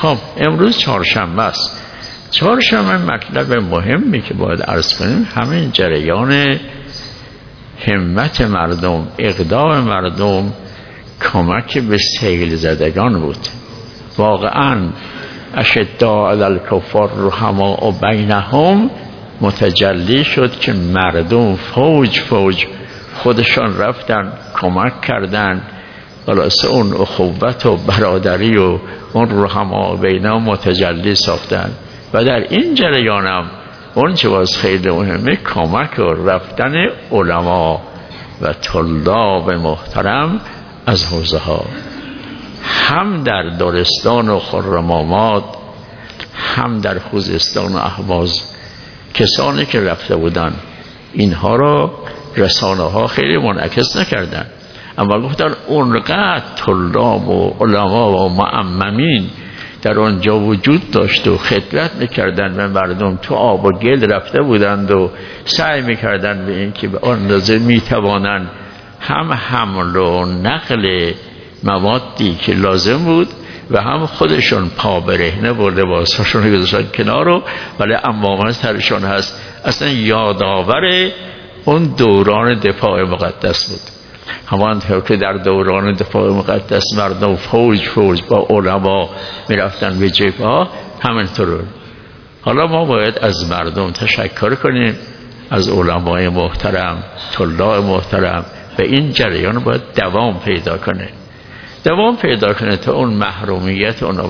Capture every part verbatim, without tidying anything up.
خب امروز چهارشنبه است. چهارشنبه مطلب مهمی که باید عرض کنیم همین جریان همت مردم، اقدام مردم، کمک به سیل زدگان بود. واقعا اشداء علی الکفار رحماء بینهم متجلی شد که مردم فوج فوج خودشان رفتن کمک کردن، خلاصه اون اخوت و برادری و اون رحماء بینهم متجلی ساختن. و در این جریان هم اون چه باز خیلی مهمه کمک و رفتن علما و طلاب محترم از حوزه ها، هم در دارستان و خرم‌آباد، هم در خوزستان و اهواز. کسانی که رفته بودن اینها را رسانه ها خیلی منعکس نکردن، اما گفتن اونقدر طلاب و علما و معممین در آنجا وجود داشت و خدمت میکردن و مردم تو آب و گل رفته بودند و سعی میکردن به این که به آن اندازه میتوانند هم حمل و نقل موادی که لازم بود و هم خودشون پا برهنه و لباساشون گذاشتن کنار رو، ولی امامت سرشون هست. اصلا یادآور اون دوران دفاع مقدس بود، همانطور که در دوران دفاع مقدس مردم فوج فوج با علما میرفتن به جبهه، همینطور. حالا ما باید از مردم تشکر کنیم، از علمای محترم، طلاب محترم، و این جریان باید دوام پیدا کنه، دوام پیدا کنه تا اون محرومیت اونها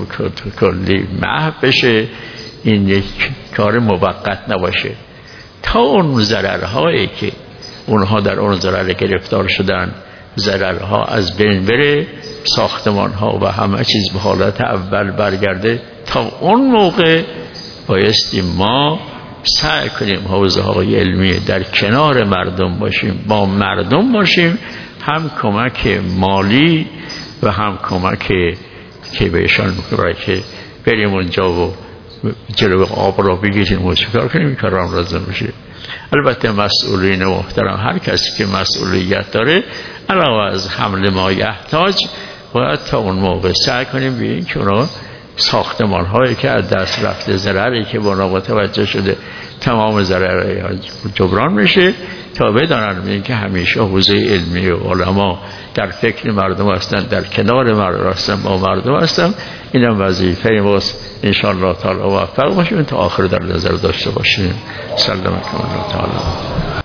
کلی محو بشه. این یک کار موقت نباشه تا اون ضررهایی که اونها در اون ضرر گرفتار شدن، ضررها از بین بره، ساختمانها و همه چیز به حالت اول برگرده. تا اون موقع بایستی ما سعی کنیم حوزه های علمی در کنار مردم باشیم، با مردم باشیم، هم کمک مالی و هم کمک که بهشان میکنه که بریم اونجا و جلو آب را بگیریم و چکار کنیم کارام لازم بشه. البته مسئولین محترم، هر کسی که مسئولیت داره علاوه از حمل ما یحتاج، باید تا اون موقع سعی کنیم به این که اونا ساختمان هایی که از دست رفته، ضرری که با متوجه شده، تمام ضرر جبران میشه، تا بدانن این که همیشه حوزه علمی و علما در فکر مردم هستن، در کنار مردم هستن، با مردم هستن. اینم وظیفه ماست. ان شاء الله تعالی موفق باشیم تا آخر در نظر داشته باشیم. سلام علیکم و رحمت الله.